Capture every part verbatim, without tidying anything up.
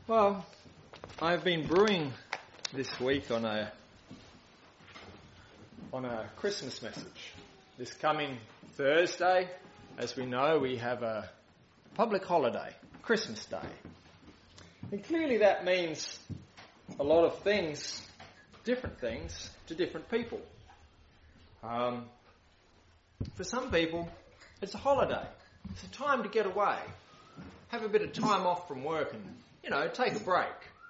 Well, I've been brewing this week on a on a Christmas message. This coming Thursday, as we know, we have a public holiday, Christmas Day. And clearly that means a lot of things, different things, to different people. Um, for some people, it's a holiday. It's a time to get away, have a bit of time off from work and, you know, take a break.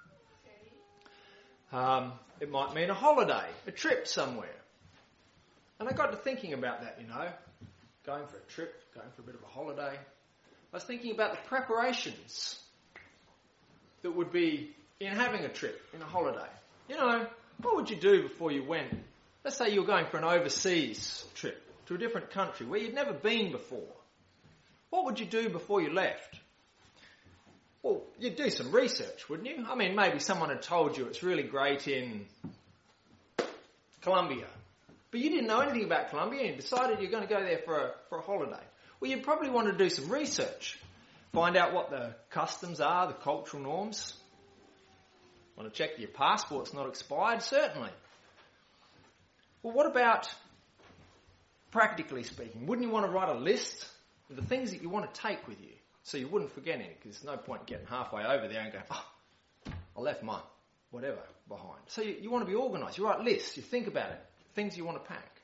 Um, it might mean a holiday, a trip somewhere. And I got to thinking about that, you know, going for a trip, going for a bit of a holiday. I was thinking about the preparations that would be in having a trip, in a holiday. You know, what would you do before you went? Let's say you were going for an overseas trip to a different country where you'd never been before. What would you do before you left? Well, you'd do some research, wouldn't you? I mean, maybe someone had told you it's really great in Colombia, but you didn't know anything about Colombia and you decided you're going to go there for a, for a holiday. Well, you'd probably want to do some research, find out what the customs are, the cultural norms. Want to check your passport's not expired? Certainly. Well, what about, practically speaking, wouldn't you want to write a list of the things that you want to take with you so you wouldn't forget any? Because there's no point getting halfway over there and going, oh, I left my whatever behind. So you, you want to be organised. You write lists. You think about it. Things you want to pack.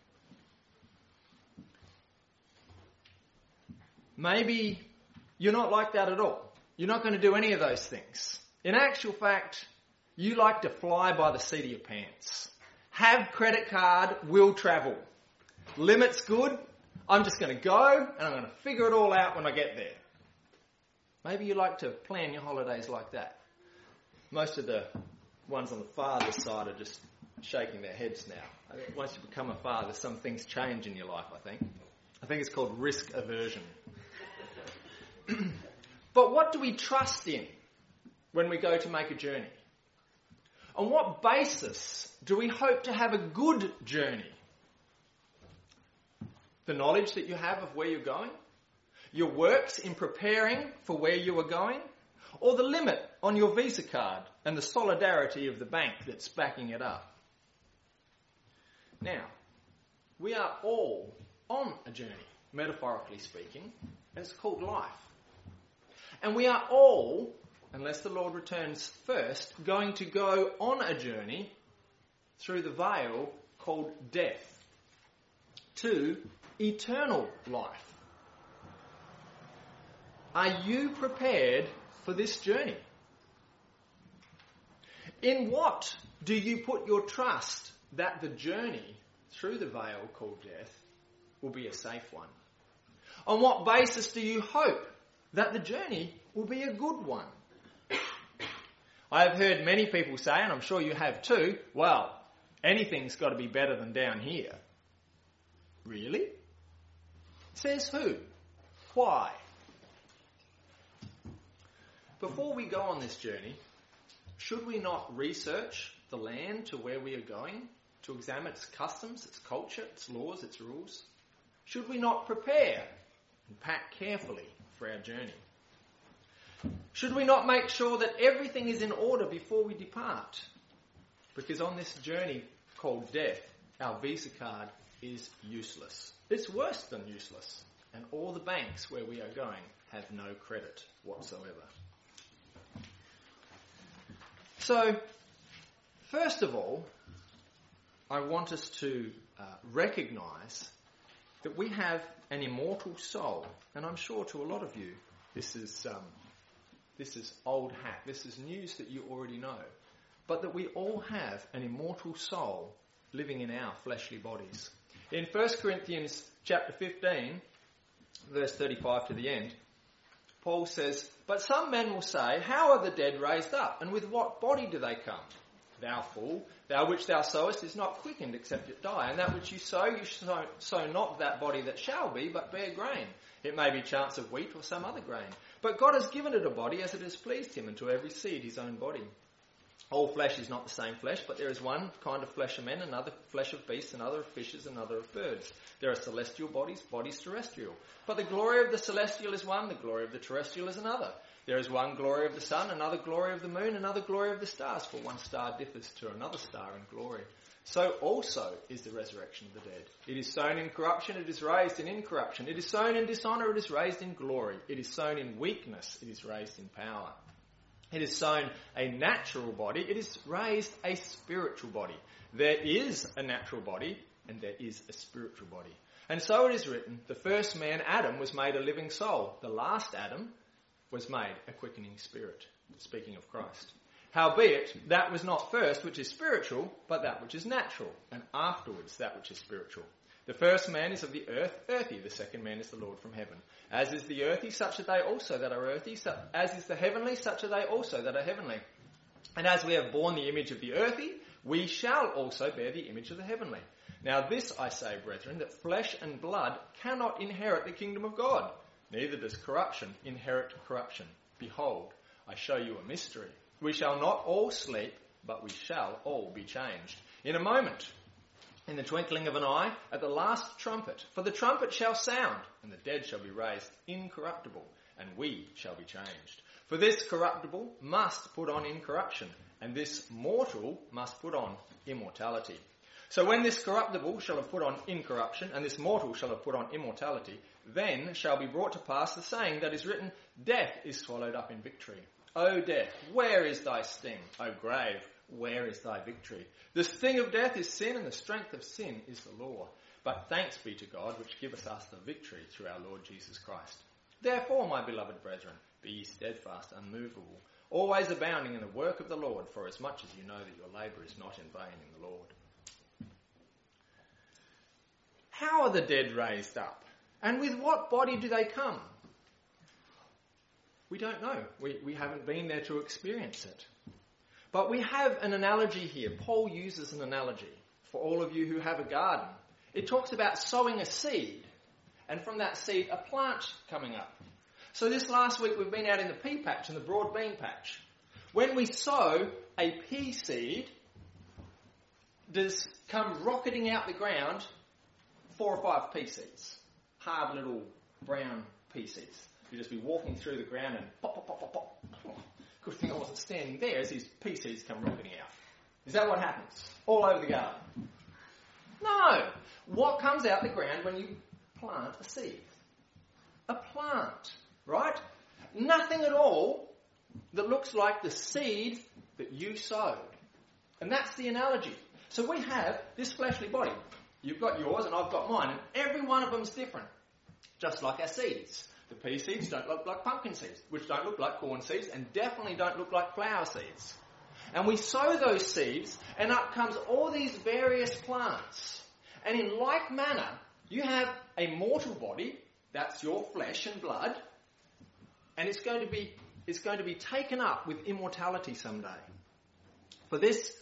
Maybe you're not like that at all. You're not going to do any of those things. In actual fact, you like to fly by the seat of your pants. Have credit card, will travel. Limit's good. I'm just going to go and I'm going to figure it all out when I get there. Maybe you like to plan your holidays like that. Most of the ones on the father side are just shaking their heads now. I think once you become a father, some things change in your life, I think. I think it's called risk aversion. But what do we trust in when we go to make a journey? On what basis do we hope to have a good journey? The knowledge that you have of where you're going? Your works in preparing for where you are going? Or the limit on your Visa card and the solidarity of the bank that's backing it up? Now, we are all on a journey, metaphorically speaking, and it's called life. And we are all, unless the Lord returns first, going to go on a journey through the veil called death to eternal life. Are you prepared for this journey? In what do you put your trust that the journey through the veil called death will be a safe one? On what basis do you hope that the journey will be a good one? I have heard many people say, and I'm sure you have too, well, anything's got to be better than down here. Really? Says who? Why? Before we go on this journey, should we not research the land to where we are going, to examine its customs, its culture, its laws, its rules? Should we not prepare and pack carefully for our journey? Should we not make sure that everything is in order before we depart? Because on this journey called death, our Visa card is useless. It's worse than useless. And all the banks where we are going have no credit whatsoever. So, first of all, I want us to uh, recognise that we have an immortal soul. And I'm sure to a lot of you, this is um, this is old hat. This is news that you already know. But that we all have an immortal soul living in our fleshly bodies. In First Corinthians chapter fifteen, verse thirty-five to the end, Paul says, "But some men will say, how are the dead raised up? And with what body do they come? Thou fool, thou which thou sowest is not quickened except it die. And that which you sow, you sow, sow not that body that shall be, but bear grain. It may be chance of wheat or some other grain. But God has given it a body as it has pleased him, and to every seed his own body. All flesh is not the same flesh, but there is one kind of flesh of men, another flesh of beasts, another of fishes, another of birds. There are celestial bodies, bodies terrestrial. But the glory of the celestial is one, the glory of the terrestrial is another. There is one glory of the sun, another glory of the moon, another glory of the stars, for one star differs to another star in glory. So also is the resurrection of the dead. It is sown in corruption, it is raised in incorruption. It is sown in dishonour, it is raised in glory. It is sown in weakness, it is raised in power. It is sown a natural body, it is raised a spiritual body. There is a natural body, and there is a spiritual body. And so it is written, the first man, Adam, was made a living soul. The last Adam was made a quickening spirit. Speaking of Christ. Howbeit, that was not first which is spiritual, but that which is natural, and afterwards that which is spiritual. The first man is of the earth, earthy. The second man is the Lord from heaven. As is the earthy, such are they also that are earthy. As is the heavenly, such are they also that are heavenly. And as we have borne the image of the earthy, we shall also bear the image of the heavenly. Now this I say, brethren, that flesh and blood cannot inherit the kingdom of God. Neither does corruption inherit corruption. Behold, I show you a mystery. We shall not all sleep, but we shall all be changed. In a moment, in the twinkling of an eye, at the last trumpet. For the trumpet shall sound, and the dead shall be raised incorruptible, and we shall be changed. For this corruptible must put on incorruption, and this mortal must put on immortality. So when this corruptible shall have put on incorruption, and this mortal shall have put on immortality, then shall be brought to pass the saying that is written, Death is swallowed up in victory. O death, where is thy sting? O grave, where is thy victory? The sting of death is sin, and the strength of sin is the law. But thanks be to God, which giveth us the victory through our Lord Jesus Christ. Therefore, my beloved brethren, be ye steadfast, unmovable, always abounding in the work of the Lord, for as much as you know that your labour is not in vain in the Lord. How are the dead raised up? And with what body do they come? We don't know. We, we haven't been there to experience it. But we have an analogy here. Paul uses an analogy for all of you who have a garden. It talks about sowing a seed, and from that seed a plant coming up. So this last week we've been out in the pea patch and the broad bean patch. When we sow a pea seed, does come rocketing out the ground four or five pea seeds. Hard little brown pea seeds. You'll just be walking through the ground and pop, pop, pop, pop, pop. Oh, good thing I wasn't standing there as these pea seeds come rocketing out. Is that what happens? All over the garden? No. What comes out the ground when you plant a seed? A plant, right? Nothing at all that looks like the seed that you sowed. And that's the analogy. So we have this fleshly body. You've got yours and I've got mine, and every one of them's different. Just like our seeds. The pea seeds don't look like pumpkin seeds, which don't look like corn seeds, and definitely don't look like flower seeds. And we sow those seeds, and up comes all these various plants. And in like manner, you have a mortal body, that's your flesh and blood, and it's going to be it's going to be taken up with immortality someday. For this,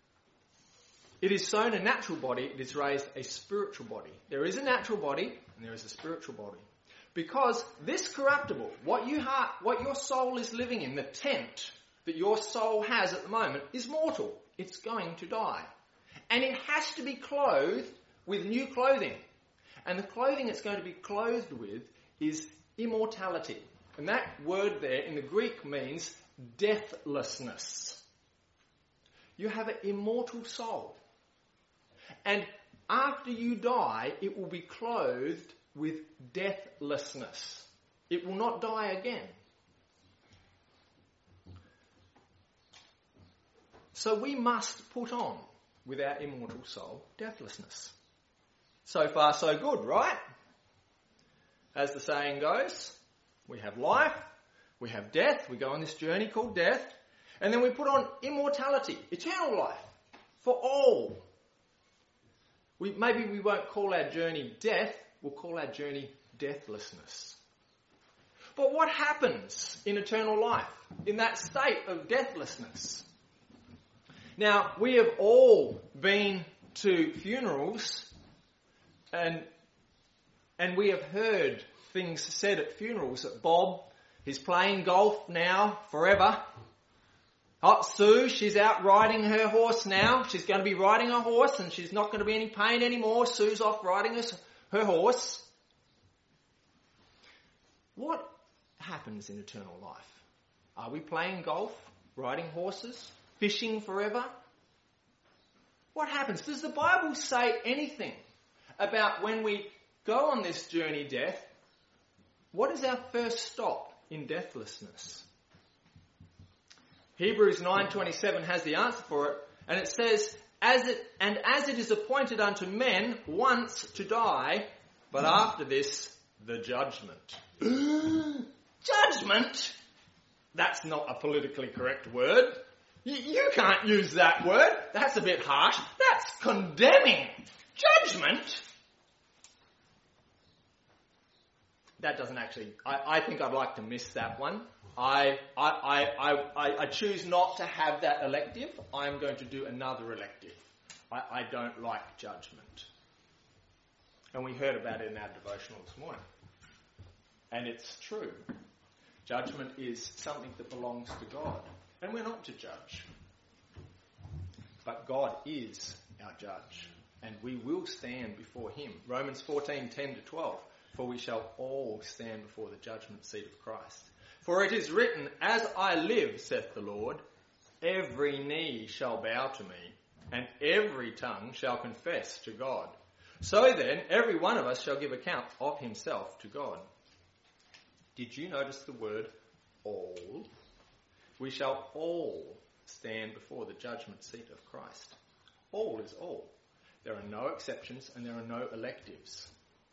it is sown a natural body, it is raised a spiritual body. There is a natural body, and there is a spiritual body. Because this corruptible, what you ha- what your soul is living in, the tent that your soul has at the moment, is mortal. It's going to die. And it has to be clothed with new clothing. And the clothing it's going to be clothed with is immortality. And that word there in the Greek means deathlessness. You have an immortal soul. And after you die, it will be clothed with deathlessness. It will not die again. So we must put on with our immortal soul deathlessness. So far so good, right? As the saying goes, we have life, we have death, we go on this journey called death, and then we put on immortality, eternal life, for all. We, maybe we won't call our journey death, we'll call our journey deathlessness. But what happens in eternal life, in that state of deathlessness? Now, we have all been to funerals, and and we have heard things said at funerals that Bob is playing golf now forever. Oh, Sue, she's out riding her horse now. She's going to be riding her horse and she's not going to be any pain anymore. Sue's off riding her, her horse. What happens in eternal life? Are we playing golf, riding horses, fishing forever? What happens? Does the Bible say anything about when we go on this journey, death? What is our first stop in deathlessness? Hebrews nine twenty-seven has the answer for it, and it says, "As it and as it is appointed unto men once to die, but after this the judgment." Judgment? That's not a politically correct word. You, you can't use that word. That's a bit harsh. That's condemning. Judgment? That doesn't actually... I, I think I'd like to miss that one. I, I, I, I, I choose not to have that elective. I'm going to do another elective. I, I don't like judgment. And we heard about it in our devotional this morning. And it's true. Judgment is something that belongs to God. And we're not to judge. But God is our judge. And we will stand before him. Romans fourteen, ten to twelve. For we shall all stand before the judgment seat of Christ. For it is written, "As I live, saith the Lord, every knee shall bow to me, and every tongue shall confess to God. So then, every one of us shall give account of himself to God." Did you notice the word all? We shall all stand before the judgment seat of Christ. All is all. There are no exceptions and there are no electives.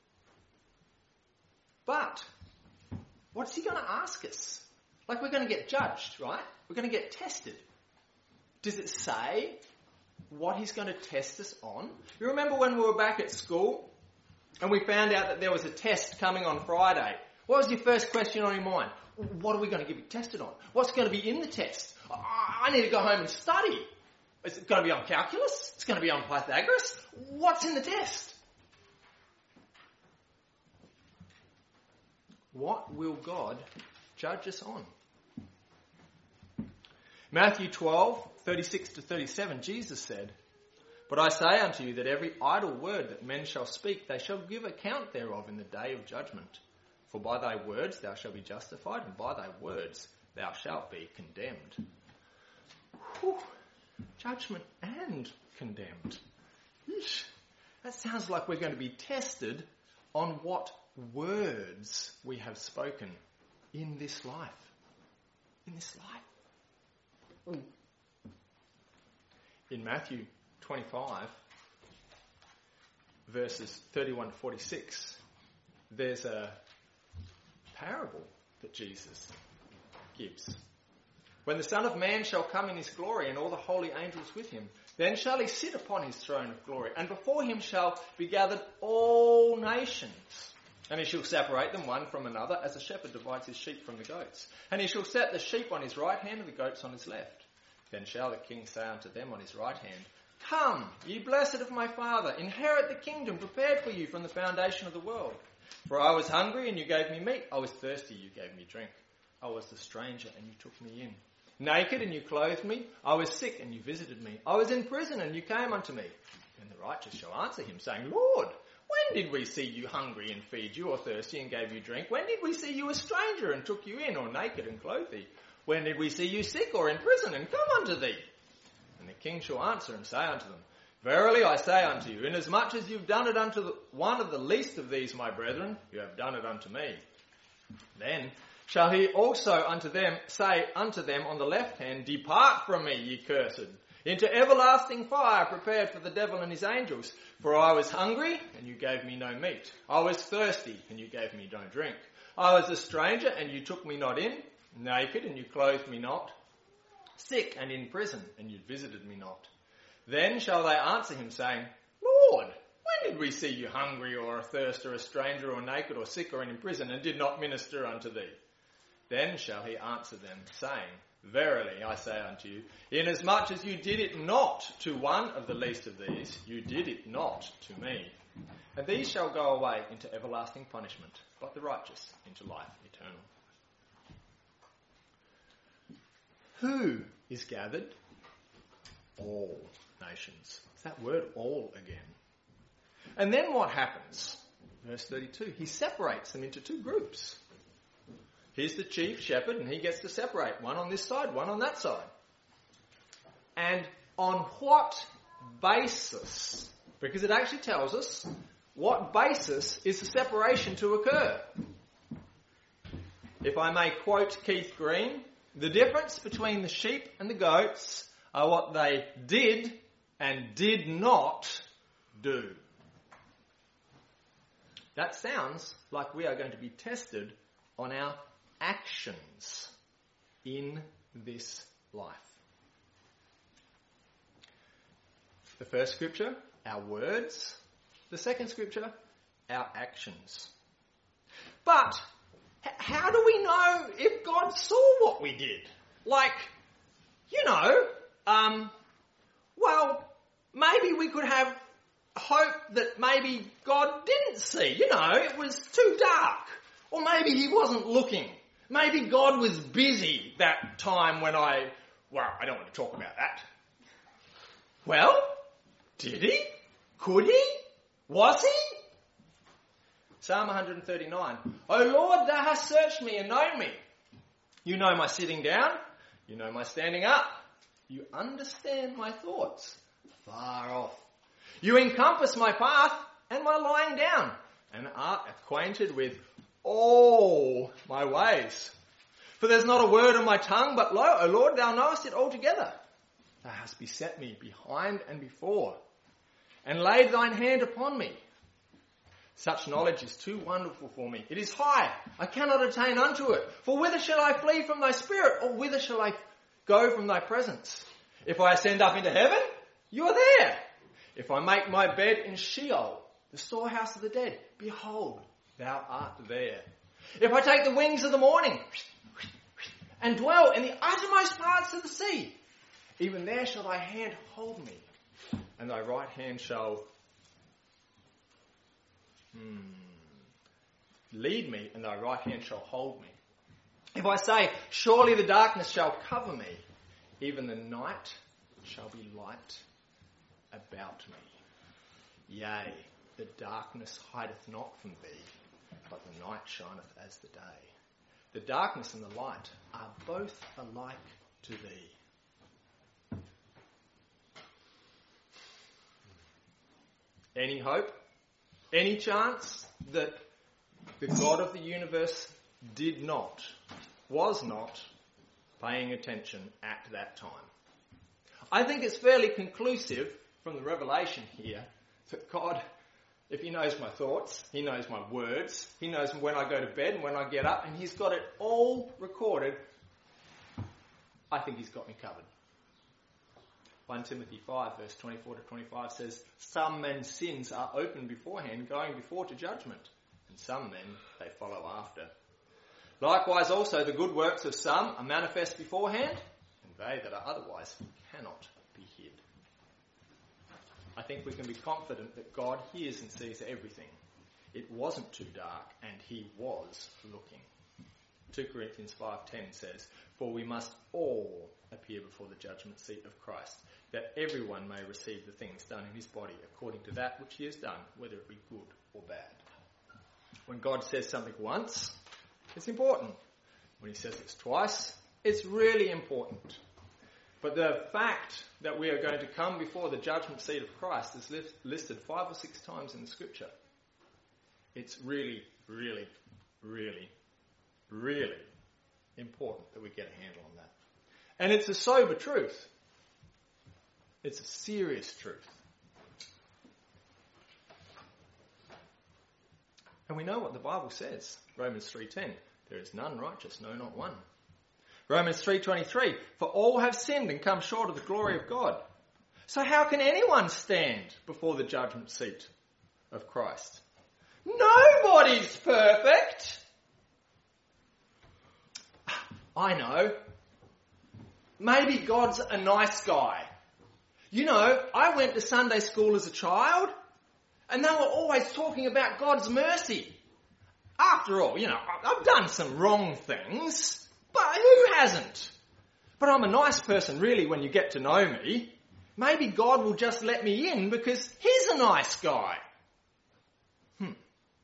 But what's he going to ask us? Like, we're going to get judged, right? We're going to get tested. Does it say what he's going to test us on? You remember when we were back at school and we found out that there was a test coming on Friday? What was your first question on your mind? What are we going to get tested on? What's going to be in the test? I need to go home and study. Is it going to be on calculus? It's going to be on Pythagoras? What's in the test? What will God judge us on? Matthew twelve, thirty-six to thirty-seven, Jesus said, "But I say unto you that every idle word that men shall speak, they shall give account thereof in the day of judgment. For by thy words thou shalt be justified, and by thy words thou shalt be condemned." Whew. Judgment and condemned. Eesh. That sounds like we're going to be tested on what words we have spoken in this life. In this life. In Matthew twenty-five, verses thirty-one to forty-six, there's a parable that Jesus gives. "When the Son of Man shall come in his glory and all the holy angels with him, then shall he sit upon his throne of glory, and before him shall be gathered all nations. And he shall separate them one from another, as a shepherd divides his sheep from the goats. And he shall set the sheep on his right hand and the goats on his left. Then shall the king say unto them on his right hand, Come, ye blessed of my Father, inherit the kingdom prepared for you from the foundation of the world. For I was hungry, and you gave me meat. I was thirsty, you gave me drink. I was the stranger, and you took me in. Naked, and you clothed me. I was sick, and you visited me. I was in prison, and you came unto me. And the righteous shall answer him, saying, Lord, when did we see you hungry and feed you, or thirsty and gave you drink? When did we see you a stranger and took you in, or naked and clothed thee? When did we see you sick or in prison and come unto thee? And the king shall answer and say unto them, Verily I say unto you, inasmuch as you've done it unto the, one of the least of these my brethren, you have done it unto me. Then shall he also unto them say unto them on the left hand, Depart from me, ye cursed, into everlasting fire prepared for the devil and his angels. For I was hungry, and you gave me no meat. I was thirsty, and you gave me no drink. I was a stranger, and you took me not in. Naked, and you clothed me not. Sick, and in prison, and you visited me not. Then shall they answer him, saying, Lord, when did we see you hungry, or athirst, or a stranger, or naked, or sick, or in prison, and did not minister unto thee? Then shall he answer them, saying, Verily I say unto you, inasmuch as you did it not to one of the least of these, you did it not to me. And these shall go away into everlasting punishment, but the righteous into life eternal. Who is gathered all nations. It's that word all again. And then what happens? Verse thirty-two, he separates them into two groups. Here's the chief shepherd and he gets to separate, one on this side, one on that side. And on what basis? Because it actually tells us what basis is the separation to occur. If I may quote Keith Green, the difference between the sheep and the goats are what they did and did not do. That sounds like we are going to be tested on our actions in this life. The first scripture, our words. The second scripture, our actions. But h- how do we know if God saw what we did? Like, you know, um, well, maybe we could have hope that maybe God didn't see. You know, it was too dark. Or maybe he wasn't looking. Maybe God was busy that time when I... Well, I don't want to talk about that. Well, did he? Could he? Was he? Psalm one thirty-nine. O Lord, thou hast searched me and known me. You know my sitting down. You know my standing up. You understand my thoughts far off. You encompass my path and my lying down, and art acquainted with all my ways. For there's not a word on my tongue, but lo, O Lord, thou knowest it altogether. Thou hast beset me behind and before, and laid thine hand upon me. Such knowledge is too wonderful for me. It is high. I cannot attain unto it. For whither shall I flee from thy spirit, or whither shall I go from thy presence? If I ascend up into heaven, you are there. If I make my bed in Sheol, the storehouse of the dead, behold, thou art there. If I take the wings of the morning and dwell in the uttermost parts of the sea, even there shall thy hand hold me, and thy right hand shall hmm, lead me, and thy right hand shall hold me. If I say, surely the darkness shall cover me, even the night shall be light about me. Yea, the darkness hideth not from thee, but the night shineth as the day. The darkness and the light are both alike to thee. Any hope? Any chance that the God of the universe did not, was not paying attention at that time? I think it's fairly conclusive from the revelation here that God, if he knows my thoughts, he knows my words, he knows when I go to bed and when I get up, and he's got it all recorded, I think he's got me covered. First Timothy five verse twenty-four to twenty-five says, some men's sins are open beforehand, going before to judgment, and some men they follow after. Likewise also the good works of some are manifest beforehand, and they that are otherwise cannot be hid. I think we can be confident that God hears and sees everything. It wasn't too dark, and he was looking. Second Corinthians five ten says, for we must all appear before the judgment seat of Christ, that everyone may receive the things done in his body according to that which he has done, whether it be good or bad. When God says something once, it's important. When he says it twice, it's really important. But the fact that we are going to come before the judgment seat of Christ is list, listed five or six times in the scripture. It's really, really, really, really important that we get a handle on that. And it's a sober truth. It's a serious truth. And we know what the Bible says. Romans three ten. There is none righteous, no, not one. Romans three twenty-three. For all have sinned and come short of the glory of God. So how can anyone stand before the judgment seat of Christ? Nobody's perfect. I know. Maybe God's a nice guy. You know, I went to Sunday school as a child, and they were always talking about God's mercy. After all, you know, I've done some wrong things, but who hasn't? but I'm a nice person really when you get to know me. Maybe God will just let me in because he's a nice guy. Hmm.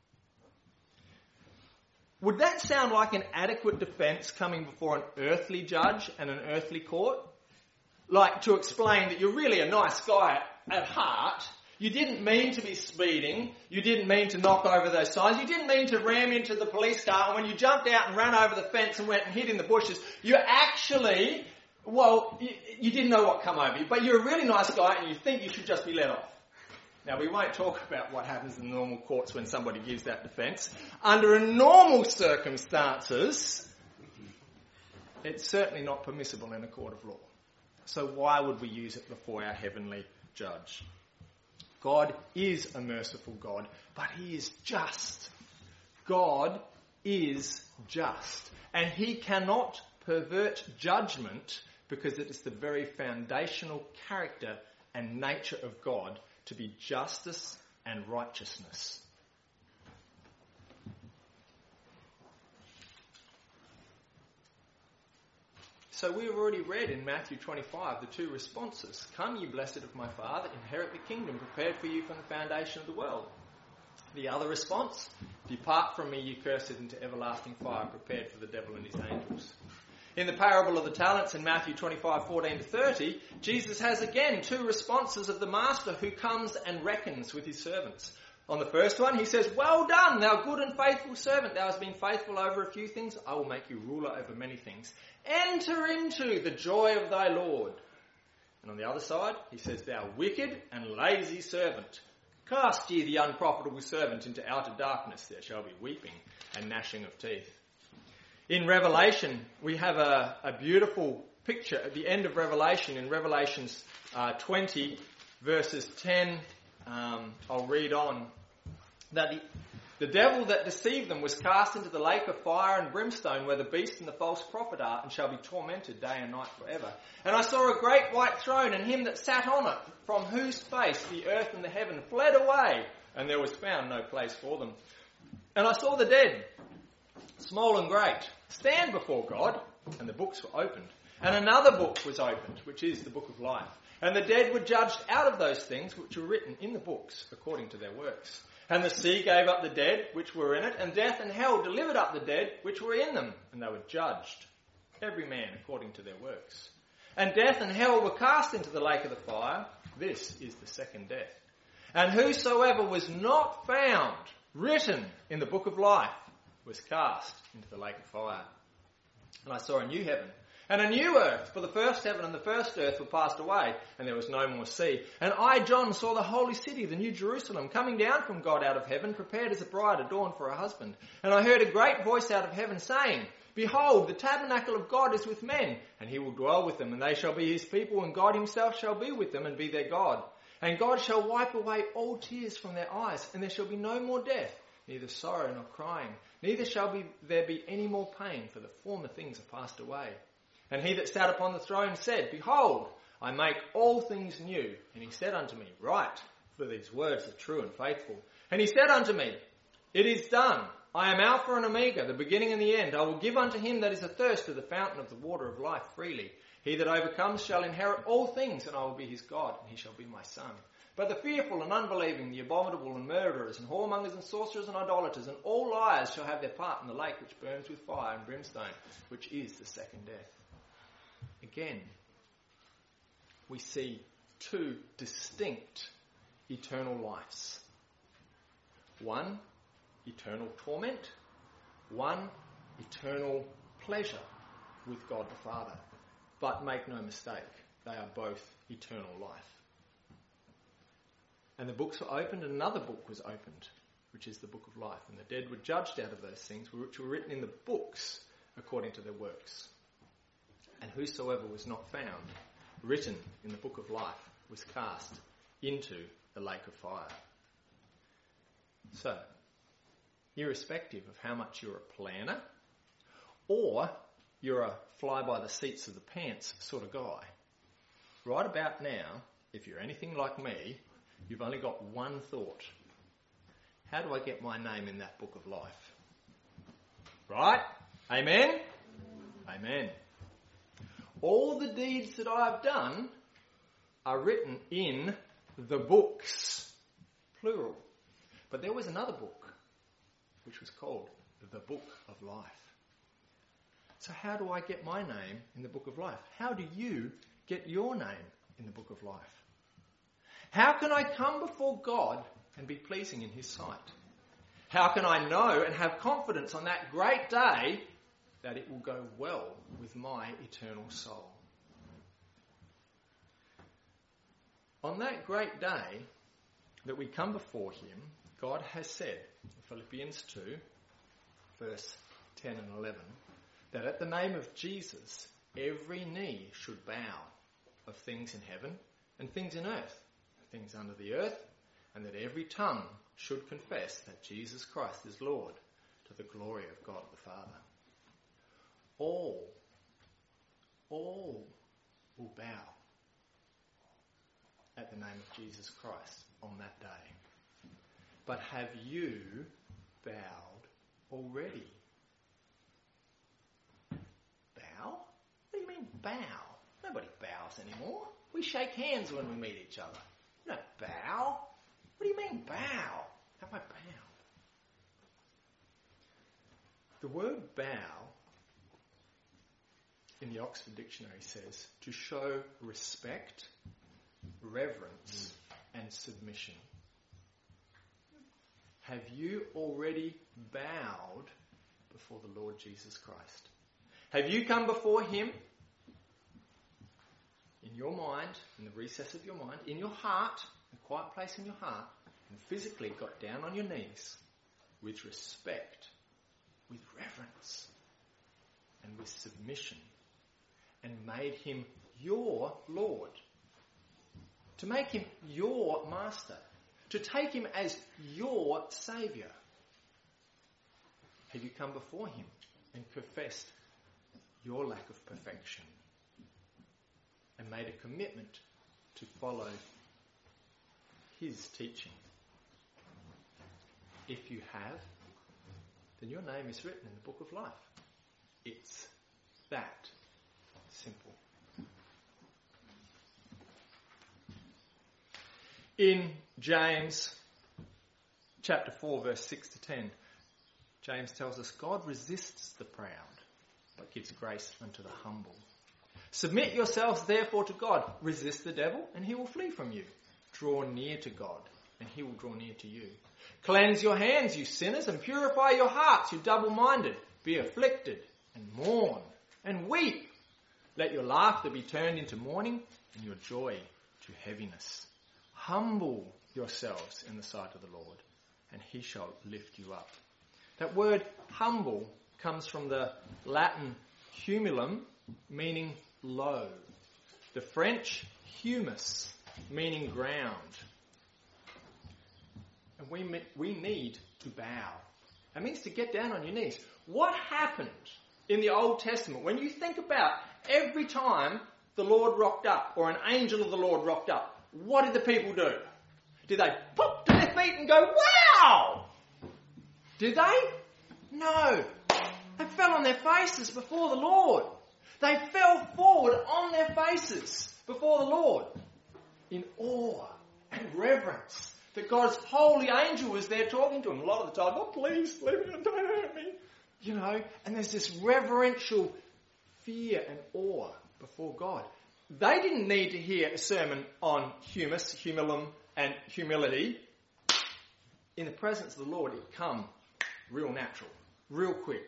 Would that sound like an adequate defence coming before an earthly judge and an earthly court? Like to explain that you're really a nice guy at heart. You didn't mean to be speeding. You didn't mean to knock over those signs. You didn't mean to ram into the police car. And when you jumped out and ran over the fence and went and hid in the bushes, you actually, well, you, you didn't know what come over you. But you're a really nice guy and you think you should just be let off. Now, we won't talk about what happens in normal courts when somebody gives that defence. Under normal circumstances, it's certainly not permissible in a court of law. So why would we use it before our heavenly judge? God is a merciful God, but he is just. God is just. And he cannot pervert judgment because it is the very foundational character and nature of God to be justice and righteousness. So we have already read in Matthew twenty-five the two responses. Come, ye blessed of my Father, inherit the kingdom prepared for you from the foundation of the world. The other response, depart from me, ye cursed, into everlasting fire prepared for the devil and his angels. In the parable of the talents in Matthew twenty-five, fourteen to thirty, Jesus has again two responses of the master who comes and reckons with his servants. On the first one, he says, well done, thou good and faithful servant. Thou hast been faithful over a few things. I will make you ruler over many things. Enter into the joy of thy Lord. And on the other side, he says, thou wicked and lazy servant. Cast ye the unprofitable servant into outer darkness. There shall be weeping and gnashing of teeth. In Revelation, we have a, a beautiful picture at the end of Revelation. In Revelations uh, twenty, verses ten, um, I'll read on. That the, the devil that deceived them was cast into the lake of fire and brimstone where the beast and the false prophet are, and shall be tormented day and night forever. And I saw a great white throne and him that sat on it, from whose face the earth and the heaven fled away, and there was found no place for them. And I saw the dead, small and great, stand before God, and the books were opened. And another book was opened, which is the book of life. And the dead were judged out of those things which were written in the books according to their works. And the sea gave up the dead which were in it, and death and hell delivered up the dead which were in them. And they were judged, every man according to their works. And death and hell were cast into the lake of the fire. This is the second death. And whosoever was not found written in the book of life was cast into the lake of fire. And I saw a new heaven and a new earth, for the first heaven and the first earth were passed away, and there was no more sea. And I, John, saw the holy city, the new Jerusalem, coming down from God out of heaven, prepared as a bride adorned for her husband. And I heard a great voice out of heaven saying, Behold, the tabernacle of God is with men, and he will dwell with them, and they shall be his people, and God himself shall be with them and be their God. And God shall wipe away all tears from their eyes, and there shall be no more death, neither sorrow nor crying, neither shall be, there be any more pain, for the former things are passed away. And he that sat upon the throne said, Behold, I make all things new. And he said unto me, Write, for these words are true and faithful. And he said unto me, It is done. I am Alpha and Omega, the beginning and the end. I will give unto him that is athirst of the fountain of the water of life freely. He that overcomes shall inherit all things, and I will be his God, and he shall be my son. But the fearful and unbelieving, the abominable and murderers, and whoremongers and sorcerers and idolaters, and all liars shall have their part in the lake which burns with fire and brimstone, which is the second death. Again, we see two distinct eternal lives. One, eternal torment. One, eternal pleasure with God the Father. But make no mistake, they are both eternal life. And the books were opened, and another book was opened, which is the book of life. And the dead were judged out of those things which were written in the books according to their works. And whosoever was not found written in the book of life was cast into the lake of fire. So, irrespective of how much you're a planner or you're a fly-by-the-seats of the pants sort of guy, right about now, if you're anything like me, you've only got one thought. How do I get my name in that book of life? Right? Amen? Amen. all the deeds that I have done are written in the books, plural. But there was another book, which was called the Book of Life. So how do I get my name in the Book of Life? How do you get your name in the Book of Life? How can I come before God and be pleasing in his sight? How can I know and have confidence on that great day that it will go well with my eternal soul? On that great day that we come before him, God has said in Philippians two, verse ten and eleven, that at the name of Jesus, every knee should bow of things in heaven and things in earth, things under the earth, and that every tongue should confess that Jesus Christ is Lord, to the glory of God the Father. All, all will bow at the name of Jesus Christ on that day. But have you bowed already? Bow? What do you mean bow? Nobody bows anymore. We shake hands when we meet each other. You don't bow. What do you mean bow? Have I bowed? The word bow in the Oxford Dictionary says to show respect, reverence and submission. Have you already bowed before the Lord Jesus Christ? Have you come before him in your mind, in the recess of your mind, in your heart, a quiet place in your heart, and physically got down on your knees with respect, with reverence, and with submission, and made him your Lord, to make him your master, to take him as your saviour? Have you come before him and confessed your lack of perfection and made a commitment to follow his teaching? If you have, then your name is written in the Book of Life. It's that simple. In James chapter four, verse six to ten, James tells us God resists the proud, but gives grace unto the humble. Submit yourselves therefore to God. Resist the devil, and he will flee from you. Draw near to God, and he will draw near to you. Cleanse your hands, you sinners, and purify your hearts, you double-minded. Be afflicted, and mourn, and weep. Let your laughter be turned into mourning, and your joy to heaviness. Humble yourselves in the sight of the Lord, and he shall lift you up. That word humble comes from the Latin humulum, meaning low. The French humus, meaning ground. And we we need to bow. It means to get down on your knees. What happened in the Old Testament when you think about every time the Lord rocked up or an angel of the Lord rocked up? What did the people do? Did they pop to their feet and go, wow? Did they? No. They fell on their faces before the Lord. They fell forward on their faces before the Lord in awe and reverence that God's holy angel was there talking to him. A lot of the time, oh, please, leave me, don't hurt me. You know, and there's this reverential fear and awe before God. They didn't need to hear a sermon on humus, humilum, and humility. In the presence of the Lord, it come real natural, real quick.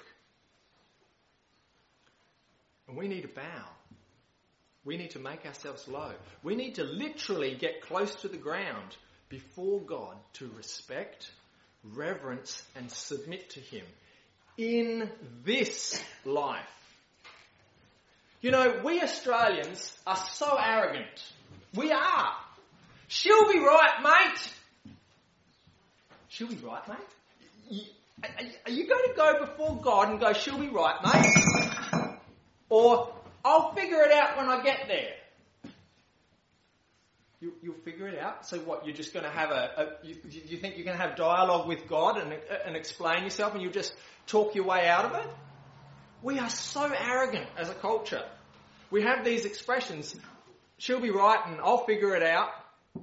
And we need to bow. We need to make ourselves low. We need to literally get close to the ground before God to respect, reverence, and submit to him in this life. You know, we Australians are so arrogant. We are. She'll be right, mate. She'll be right, mate? Are you going to go before God and go, she'll be right, mate? Or, I'll figure it out when I get there. You, you'll figure it out? So what, you're just going to have a... a you, you think you're going to have dialogue with God and, and explain yourself and you'll just talk your way out of it? We are so arrogant as a culture. we have these expressions, she'll be right and I'll figure it out.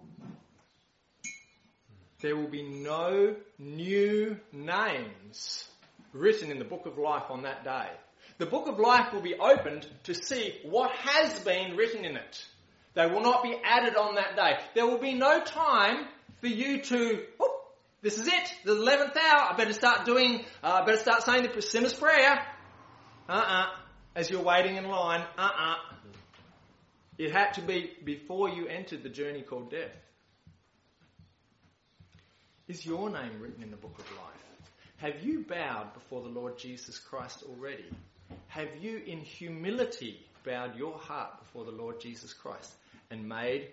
There will be no new names written in the book of life on that day. The book of life will be opened to see what has been written in it. They will not be added on that day. There will be no time for you to, oh, this is it, the eleventh hour, I better start doing, I uh, better start saying the sinner's prayer. Uh-uh. As you're waiting in line, uh-uh. It had to be before you entered the journey called death. Is your name written in the book of life? Have you bowed before the Lord Jesus Christ already? Have you in humility bowed your heart before the Lord Jesus Christ and made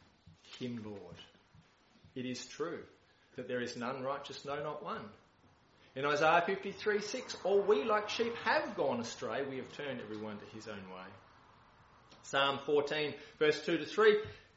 him Lord? It is true that there is none righteous, no, not one. In Isaiah fifty-three six, all we like sheep have gone astray, we have turned everyone to his own way. Psalm fourteen verse two to three,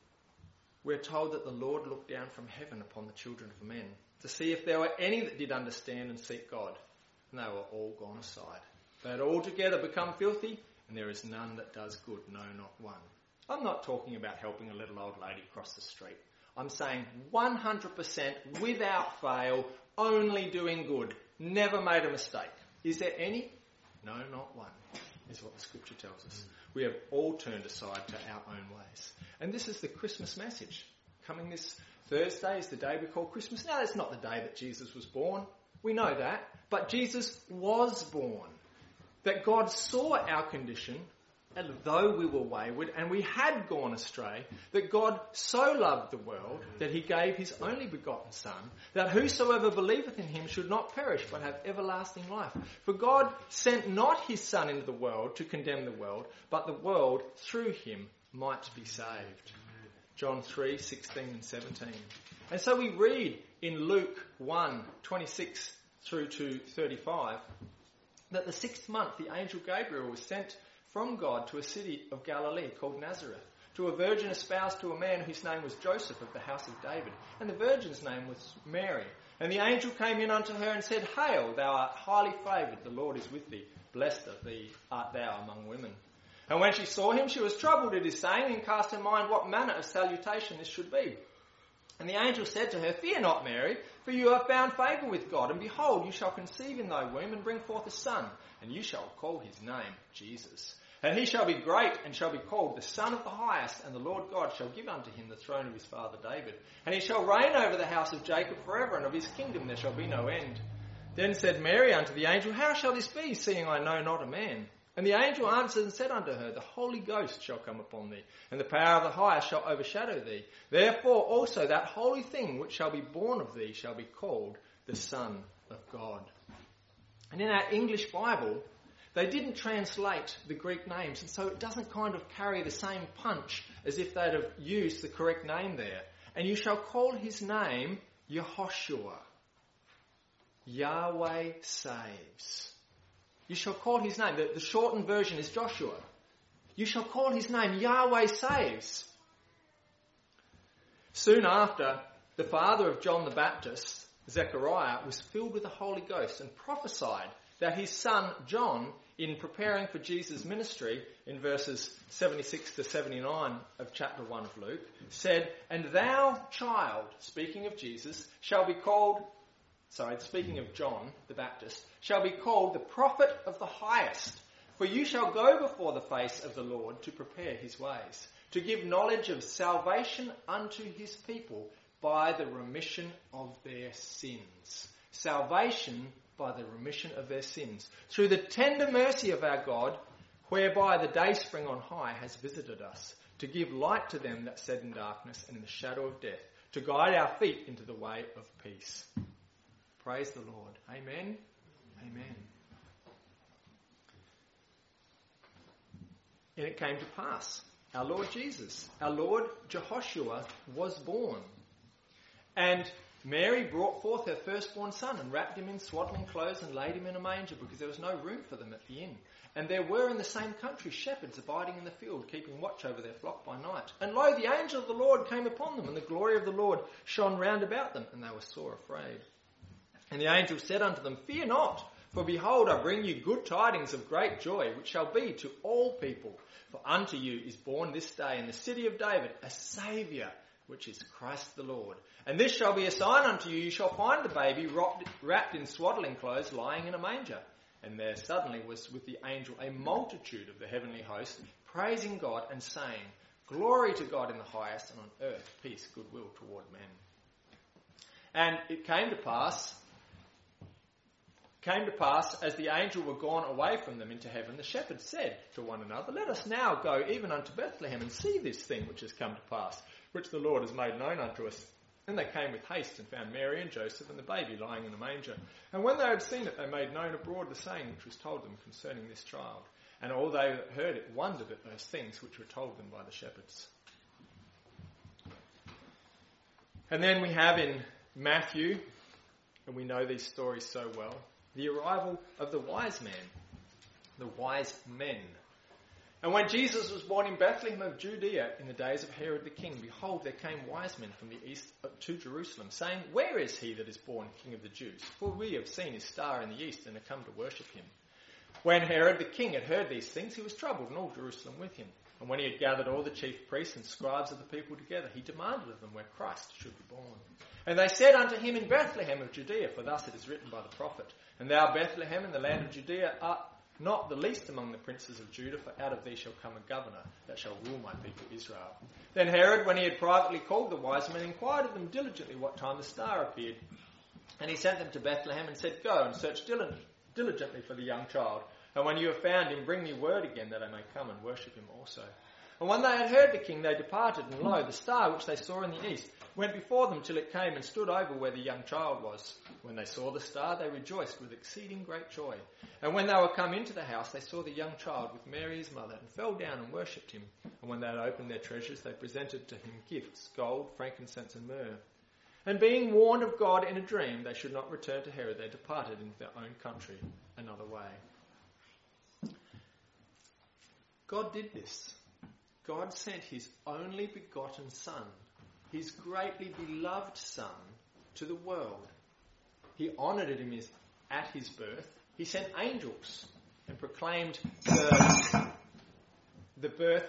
we're told that the Lord looked down from heaven upon the children of men to see if there were any that did understand and seek God. And they were all gone aside. They had altogether become filthy, and there is none that does good, no, not one. I'm not talking about helping a little old lady cross the street. I'm saying one hundred percent without fail, only doing good, never made a mistake. Is there any? No, not one, is what the scripture tells us. We have all turned aside to our own ways. And this is the Christmas message. Coming this Thursday is the day we call Christmas. Now, that's not the day that Jesus was born. We know that. But Jesus was born. That God saw our condition, and though we were wayward and we had gone astray, that God so loved the world that he gave his only begotten Son, that whosoever believeth in him should not perish but have everlasting life. For God sent not his Son into the world to condemn the world, but the world through him might be saved. John three sixteen and seventeen. And so we read in Luke one twenty-six through to thirty-five that the sixth month the angel Gabriel was sent from God to a city of Galilee called Nazareth, to a virgin espoused to a man whose name was Joseph of the house of David. And the virgin's name was Mary. And the angel came in unto her and said, Hail, thou art highly favoured, the Lord is with thee. Blessed art thou among women. And when she saw him, she was troubled at his saying, and cast her mind what manner of salutation this should be. And the angel said to her, Fear not, Mary, for you have found favour with God, and behold, you shall conceive in thy womb and bring forth a son, and you shall call his name Jesus. And he shall be great, and shall be called the Son of the Highest, and the Lord God shall give unto him the throne of his father David. And he shall reign over the house of Jacob forever, and of his kingdom there shall be no end. Then said Mary unto the angel, How shall this be, seeing I know not a man? And the angel answered and said unto her, The Holy Ghost shall come upon thee, and the power of the Highest shall overshadow thee. Therefore also that holy thing which shall be born of thee shall be called the Son of God. And in our English Bible, they didn't translate the Greek names, and so it doesn't kind of carry the same punch as if they'd have used the correct name there. And you shall call his name Yehoshua. Yahweh saves. You shall call his name. The, the shortened version is Joshua. You shall call his name Yahweh saves. Soon after, the father of John the Baptist, Zechariah, was filled with the Holy Ghost and prophesied that his son John, in preparing for Jesus' ministry, in verses seventy-six to seventy-nine of chapter one of Luke, said, And thou, child, speaking of Jesus, shall be called, sorry, speaking of John the Baptist, shall be called the prophet of the highest. For you shall go before the face of the Lord to prepare his ways, to give knowledge of salvation unto his people by the remission of their sins. Salvation by the remission of their sins, through the tender mercy of our God, whereby the dayspring on high has visited us, to give light to them that sat in darkness and in the shadow of death, to guide our feet into the way of peace. Praise the Lord. Amen. Amen. And it came to pass, our Lord Jesus, our Lord Jehoshua was born. And Mary brought forth her firstborn son and wrapped him in swaddling clothes and laid him in a manger, because there was no room for them at the inn. And there were in the same country shepherds abiding in the field, keeping watch over their flock by night. And lo, the angel of the Lord came upon them, and the glory of the Lord shone round about them, and they were sore afraid. And the angel said unto them, Fear not, For behold, I bring you good tidings of great joy, which shall be to all people. For unto you is born this day in the city of David a Saviour, which is Christ the Lord. And this shall be a sign unto you, you shall find the baby wrapped in swaddling clothes, lying in a manger. And there suddenly was with the angel a multitude of the heavenly host, praising God and saying, Glory to God in the highest, and on earth peace, goodwill toward men. And it came to pass, came to pass, as the angel were gone away from them into heaven, the shepherds said to one another, Let us now go even unto Bethlehem, and see this thing which has come to pass, which the Lord has made known unto us. And they came with haste and found Mary and Joseph and the baby lying in a manger. And when they had seen it, they made known abroad the saying which was told them concerning this child. And all they that heard it wondered at those things which were told them by the shepherds. And then we have in Matthew, and we know these stories so well, the arrival of the wise man, the wise men. And when Jesus was born in Bethlehem of Judea in the days of Herod the king, behold, there came wise men from the east to Jerusalem, saying, Where is he that is born King of the Jews? For we have seen his star in the east and have come to worship him. When Herod the king had heard these things, he was troubled, and all Jerusalem with him. And when he had gathered all the chief priests and scribes of the people together, he demanded of them where Christ should be born. And they said unto him, In Bethlehem of Judea, for thus it is written by the prophet, And thou, Bethlehem, in the land of Judea, art not the least among the princes of Judah, for out of thee shall come a governor that shall rule my people Israel. Then Herod, when he had privately called the wise men, inquired of them diligently what time the star appeared. And he sent them to Bethlehem and said, Go and search diligently for the young child. And when you have found him, bring me word again that I may come and worship him also. And when they had heard the king, they departed, and lo, the star which they saw in the east went before them till it came and stood over where the young child was. When they saw the star, they rejoiced with exceeding great joy. And when they were come into the house, they saw the young child with Mary his mother, and fell down and worshipped him. And when they had opened their treasures, they presented to him gifts, gold, frankincense, and myrrh. And being warned of God in a dream, they should not return to Herod, they departed into their own country another way. God did this. God sent his only begotten Son, his greatly beloved Son, to the world. He honoured him at his birth. He sent angels and proclaimed the, the birth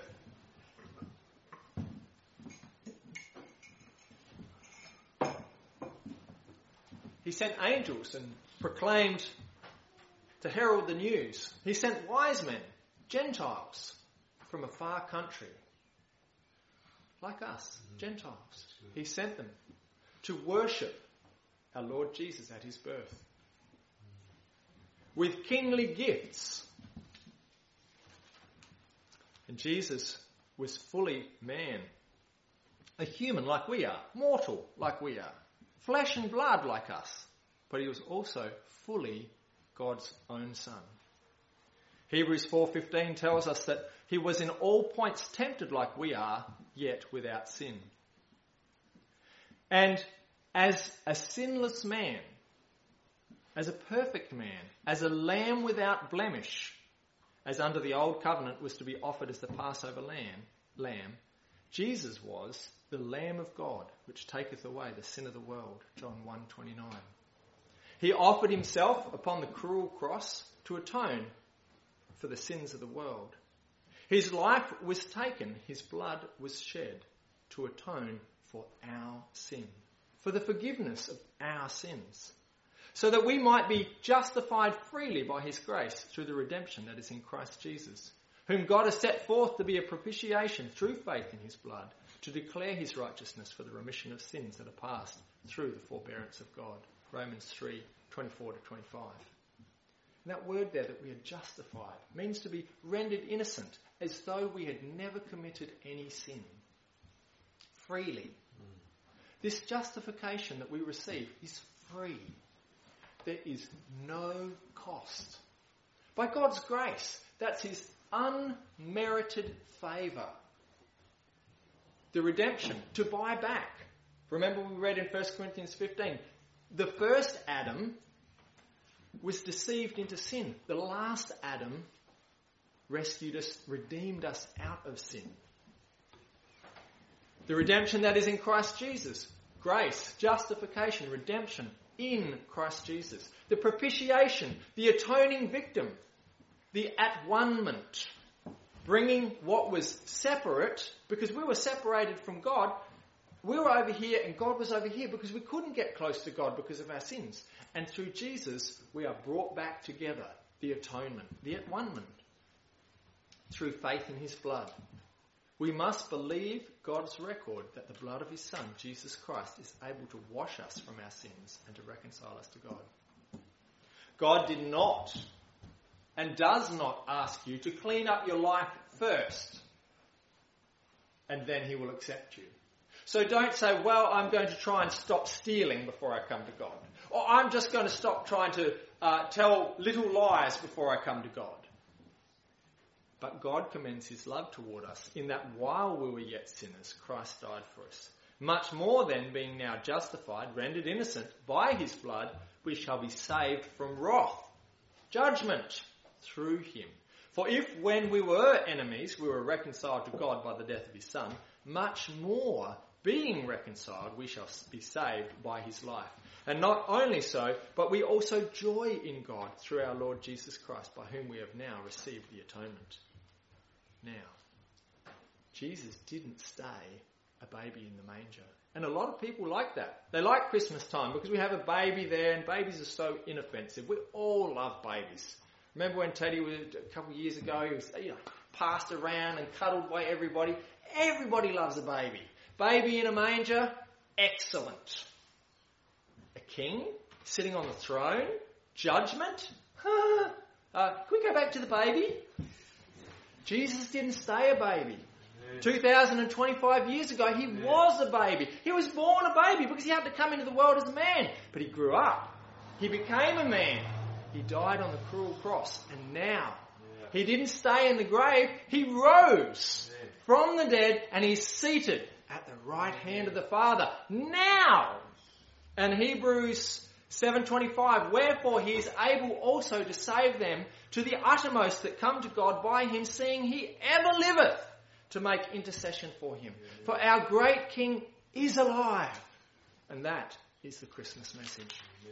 He sent angels and proclaimed to herald the news. He sent wise men, Gentiles, from a far country, like us, Gentiles. He sent them to worship our Lord Jesus at his birth with kingly gifts. And Jesus was fully man, a human like we are, mortal like we are, flesh and blood like us, but he was also fully God's own Son. Hebrews four fifteen tells us that he was in all points tempted like we are, yet without sin. And as a sinless man, as a perfect man, as a lamb without blemish, as under the old covenant was to be offered as the Passover lamb, lamb, Jesus was the Lamb of God, which taketh away the sin of the world, John one twenty-nine. He offered himself upon the cruel cross to atone for the sins of the world. His life was taken, his blood was shed to atone for our sin, for the forgiveness of our sins, so that we might be justified freely by his grace through the redemption that is in Christ Jesus, whom God has set forth to be a propitiation through faith in his blood, to declare his righteousness for the remission of sins that are past through the forbearance of God. Romans three twenty-four to twenty-five. And that word there, that we are justified, means to be rendered innocent, as though we had never committed any sin. Freely. Mm. This justification that we receive is free. There is no cost. By God's grace, that's his unmerited favour. The redemption, to buy back. Remember we read in First Corinthians fifteen, the first Adam was deceived into sin. The last Adam rescued us, redeemed us out of sin. The redemption that is in Christ Jesus. Grace, justification, redemption, in Christ Jesus. The propitiation, the atoning victim, the at-one-ment, bringing what was separate, because we were separated from God. We were over here and God was over here because we couldn't get close to God because of our sins. And through Jesus, we are brought back together, the atonement, the at-one-ment, through faith in his blood. We must believe God's record that the blood of his Son, Jesus Christ, is able to wash us from our sins and to reconcile us to God. God did not and does not ask you to clean up your life first, and then he will accept you. So don't say, well, I'm going to try and stop stealing before I come to God. Or I'm just going to stop trying to uh, tell little lies before I come to God. But God commends his love toward us in that while we were yet sinners, Christ died for us. Much more then, being now justified, rendered innocent by his blood, we shall be saved from wrath, judgment, through him. For if when we were enemies, we were reconciled to God by the death of his Son, much more, being reconciled, we shall be saved by his life. And not only so, but we also joy in God through our Lord Jesus Christ, by whom we have now received the atonement. Now, Jesus didn't stay a baby in the manger. And a lot of people like that. They like Christmas time because we have a baby there, and babies are so inoffensive. We all love babies. Remember when Teddy was a couple of years ago, he was, you know, passed around and cuddled by everybody. Everybody loves a baby. Baby in a manger, excellent. A king sitting on the throne, judgment. Huh? Uh, can we go back to the baby? Jesus didn't stay a baby. two thousand twenty-five years ago, he was a baby. He was born a baby because he had to come into the world as a man. But he grew up. He became a man. He died on the cruel cross. And now, he didn't stay in the grave. He rose from the dead and he's seated at the right hand of the Father. Now! And Hebrews seven twenty-five, wherefore he is able also to save them to the uttermost that come to God by him, seeing he ever liveth to make intercession for him. For our great King is alive. And that is the Christmas message.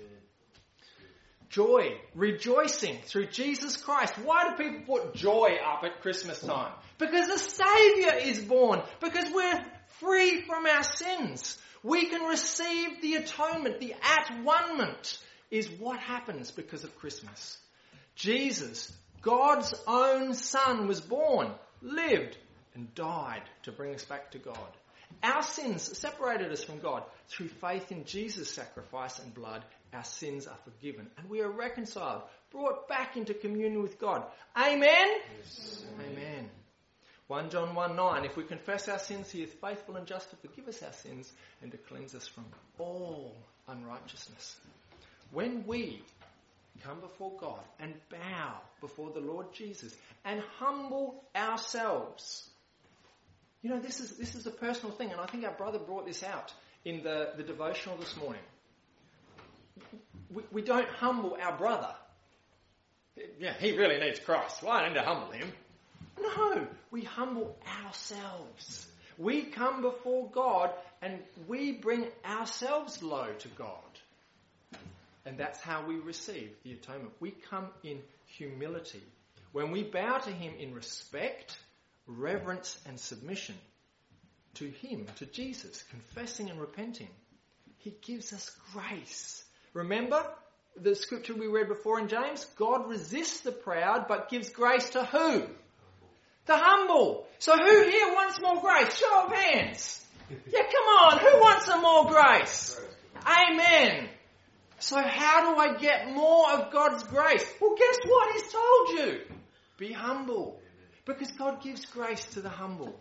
Joy, rejoicing through Jesus Christ. Why do people put joy up at Christmas time? Because a Saviour is born. Because we're free from our sins. We can receive the atonement. The at-one-ment is what happens because of Christmas. Jesus, God's own Son, was born, lived, and died to bring us back to God. Our sins separated us from God. Through faith in Jesus' sacrifice and blood, our sins are forgiven. And we are reconciled, brought back into communion with God. Amen? Yes. Amen. First John one nine, if we confess our sins, he is faithful and just to forgive us our sins and to cleanse us from all unrighteousness. When we come before God and bow before the Lord Jesus and humble ourselves, you know, this is this is a personal thing, and I think our brother brought this out in the, the devotional this morning. We, we don't humble our brother. Yeah, he really needs Christ. Well, I need to humble him. No, we humble ourselves. We come before God and we bring ourselves low to God. And that's how we receive the atonement. We come in humility. When we bow to him in respect, reverence and submission to him, to Jesus, confessing and repenting, he gives us grace. Remember the scripture we read before in James? God resists the proud but gives grace to who? The humble. So who here wants more grace? Show of hands. Yeah, come on. Who wants some more grace? Amen. So how do I get more of God's grace? Well, guess what? He's told you. Be humble. Because God gives grace to the humble.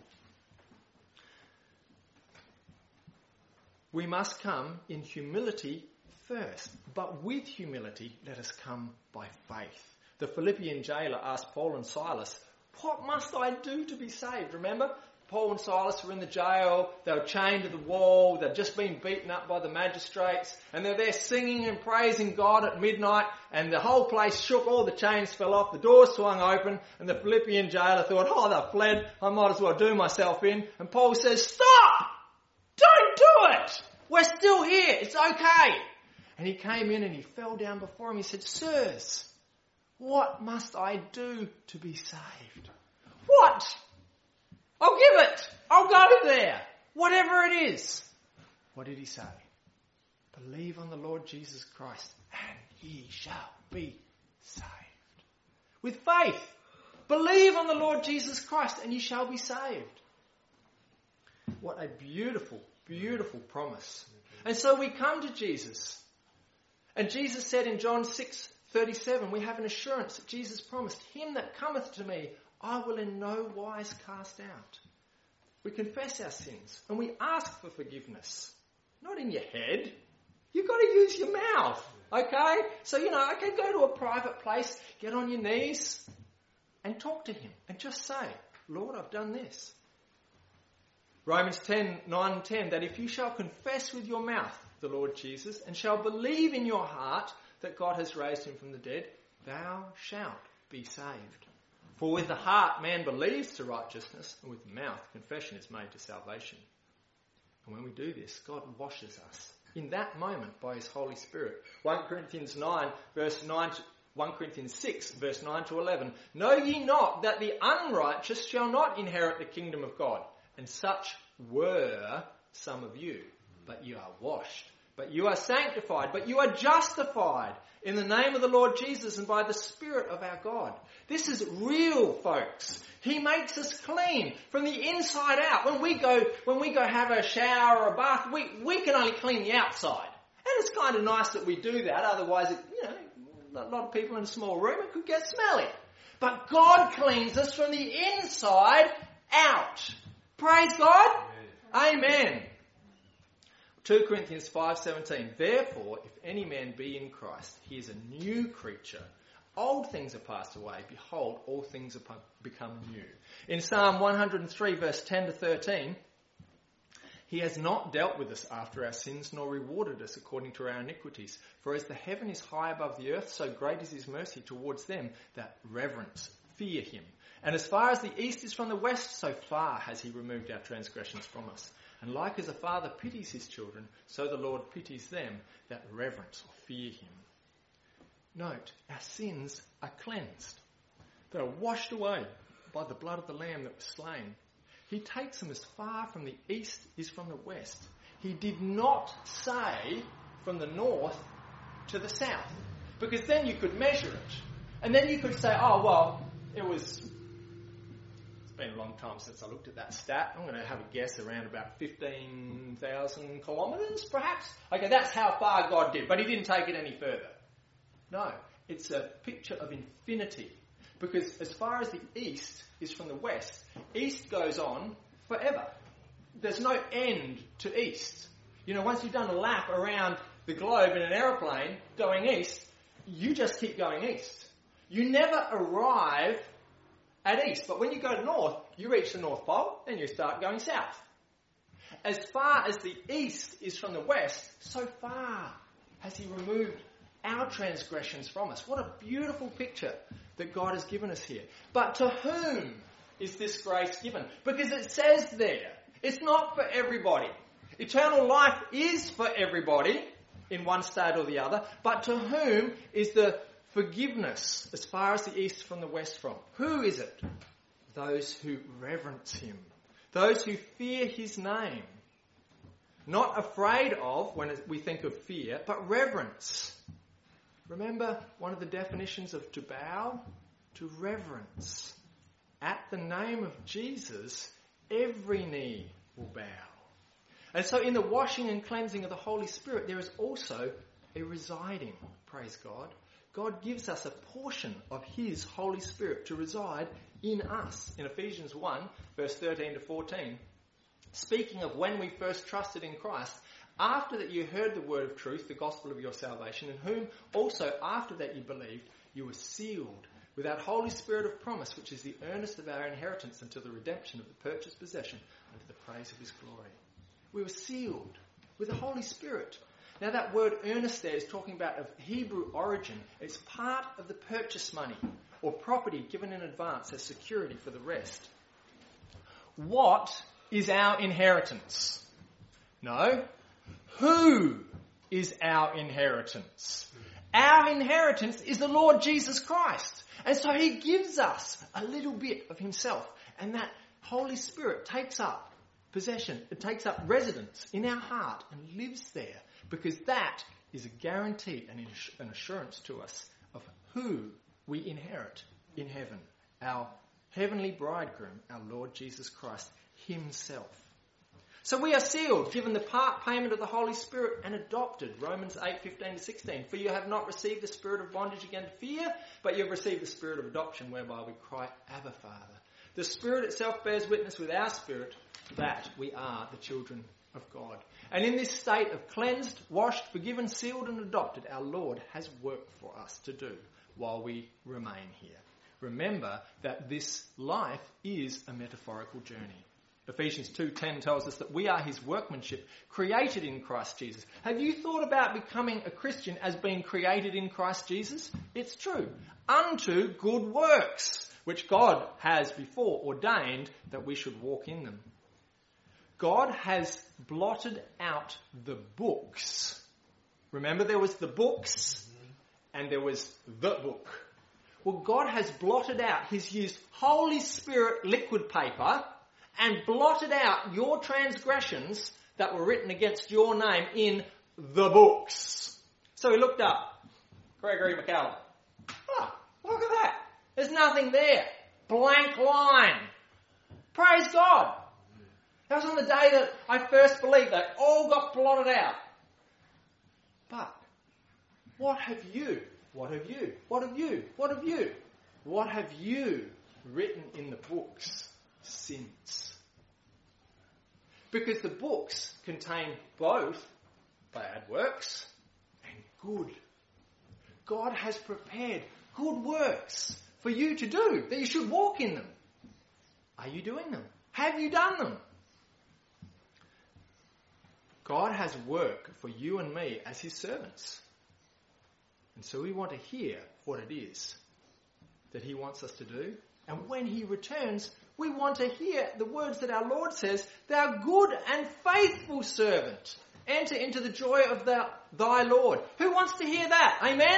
We must come in humility first. But with humility, let us come by faith. The Philippian jailer asked Paul and Silas, what must I do to be saved? Remember, Paul and Silas were in the jail. They were chained to the wall. They'd just been beaten up by the magistrates. And they're there singing and praising God at midnight. And the whole place shook. All the chains fell off. The doors swung open. And the Philippian jailer thought, oh, they've fled. I might as well do myself in. And Paul says, stop! Don't do it! We're still here. It's okay. And he came in and he fell down before him. He said, "Sirs, what must I do to be saved?" What? I'll give it. I'll go there. Whatever it is. What did he say? Believe on the Lord Jesus Christ and ye shall be saved. With faith. Believe on the Lord Jesus Christ and you shall be saved. What a beautiful, beautiful promise. And so we come to Jesus. And Jesus said in John six thirty-seven, we have an assurance that Jesus promised, "Him that cometh to me, I will in no wise cast out." We confess our sins and we ask for forgiveness. Not in your head. You've got to use your mouth. Okay? So, you know, okay, go to a private place, get on your knees and talk to him. And just say, "Lord, I've done this." Romans ten, nine and ten, that if you shall confess with your mouth the Lord Jesus and shall believe in your heart that God has raised him from the dead, thou shalt be saved. For with the heart man believes to righteousness, and with the mouth confession is made to salvation. And when we do this, God washes us in that moment by his Holy Spirit. First Corinthians nine, verse nine to First Corinthians six, verse nine to eleven. "Know ye not that the unrighteous shall not inherit the kingdom of God? And such were some of you. But you are washed. But you are sanctified. But you are justified in the name of the Lord Jesus and by the Spirit of our God." This is real, folks. He makes us clean from the inside out. When we go, when we go have a shower or a bath, we, we can only clean the outside. And it's kind of nice that we do that. Otherwise, it, you know, a lot of people in a small room, it could get smelly. But God cleans us from the inside out. Praise God. Amen. Amen. Second Corinthians five seventeen. "Therefore, if any man be in Christ, he is a new creature. Old things are passed away. Behold, all things are become new." In Psalm one hundred three, verse ten to thirteen, "He has not dealt with us after our sins, nor rewarded us according to our iniquities. For as the heaven is high above the earth, so great is his mercy towards them that reverence, fear him. And as far as the east is from the west, so far has he removed our transgressions from us. And like as a father pities his children, so the Lord pities them that reverence or fear him." Note, our sins are cleansed. They are washed away by the blood of the Lamb that was slain. He takes them as far from the east as from the west. He did not say from the north to the south, because then you could measure it. And then you could say, "Oh, well, it was... It's been a long time since I looked at that stat. I'm going to have a guess around about fifteen thousand kilometres, perhaps." Okay, that's how far God did, but he didn't take it any further. No, it's a picture of infinity. Because as far as the east is from the west, east goes on forever. There's no end to east. You know, once you've done a lap around the globe in an aeroplane going east, you just keep going east. You never arrive at east. But when you go north, you reach the North Pole, and you start going south. As far as the east is from the west, so far has he removed our transgressions from us. What a beautiful picture that God has given us here. But to whom is this grace given? Because it says there, it's not for everybody. Eternal life is for everybody in one state or the other. But to whom is the forgiveness as far as the east from the west from? Who is it? Those who reverence him. Those who fear his name. Not afraid of, when we think of fear, but reverence. Remember one of the definitions of to bow? To reverence. At the name of Jesus, every knee will bow. And so in the washing and cleansing of the Holy Spirit, there is also a residing, praise God. God gives us a portion of his Holy Spirit to reside in us. In Ephesians one, verse thirteen to fourteen, speaking of when we first trusted in Christ, after that you heard the word of truth, the gospel of your salvation, in whom also after that you believed, you were sealed with that Holy Spirit of promise, which is the earnest of our inheritance until the redemption of the purchased possession unto the praise of his glory. We were sealed with the Holy Spirit. Now that word earnest there is talking about of Hebrew origin. It's part of the purchase money or property given in advance as security for the rest. What is our inheritance? No. Who is our inheritance. Our inheritance is the Lord Jesus Christ. And so he gives us a little bit of himself. And that Holy Spirit takes up possession, it takes up residence in our heart and lives there. Because that is a guarantee and an assurance to us of who we inherit in heaven. Our heavenly bridegroom, our Lord Jesus Christ himself. So we are sealed, given the part payment of the Holy Spirit and adopted. Romans eight, fifteen to sixteen. For you have not received the spirit of bondage again to fear, but you have received the spirit of adoption, whereby we cry, Abba, Father. The Spirit itself bears witness with our spirit that we are the children of God. And in this state of cleansed, washed, forgiven, sealed and adopted, our Lord has work for us to do while we remain here. Remember that this life is a metaphorical journey. Ephesians two ten tells us that we are his workmanship, created in Christ Jesus. Have you thought about becoming a Christian as being created in Christ Jesus? It's true. Unto good works, which God has before ordained that we should walk in them. God has blotted out the books. Remember, there was the books and there was the book. Well, God has blotted out. He's used Holy Spirit liquid paper and blotted out your transgressions that were written against your name in the books. So he looked up Gregory McCallum. Oh, look at that. There's nothing there. Blank line. Praise God. That was on the day that I first believed. They all got blotted out. But what have you, what have you, what have you, what have you, what have you written in the books since? Because the books contain both bad works and good. God has prepared good works for you to do, that you should walk in them. Are you doing them? Have you done them? God has work for you and me as his servants. And so we want to hear what it is that he wants us to do. And when he returns, we want to hear the words that our Lord says, thou good and faithful servant, enter into the joy of the, thy Lord. Who wants to hear that? Amen?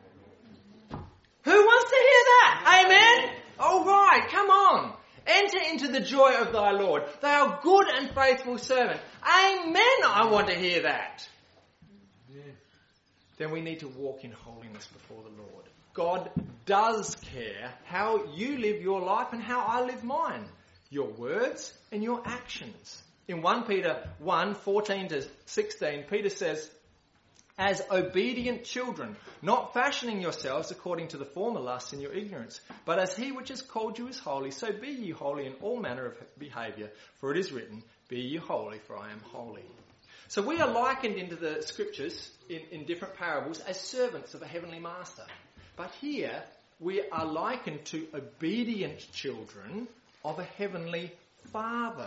Who wants to hear that? Amen? All right, come on. Enter into the joy of thy Lord. Thou good and faithful servant. Amen, I want to hear that. Yeah. Then we need to walk in holiness before the Lord. God does care how you live your life and how I live mine. Your words and your actions. In First Peter one, fourteen to sixteen, Peter says, as obedient children, not fashioning yourselves according to the former lusts in your ignorance, but as he which has called you is holy, so be ye holy in all manner of behaviour. For it is written, be ye holy, for I am holy. So we are likened into the scriptures in, in different parables as servants of a heavenly master. But here we are likened to obedient children of a heavenly Father.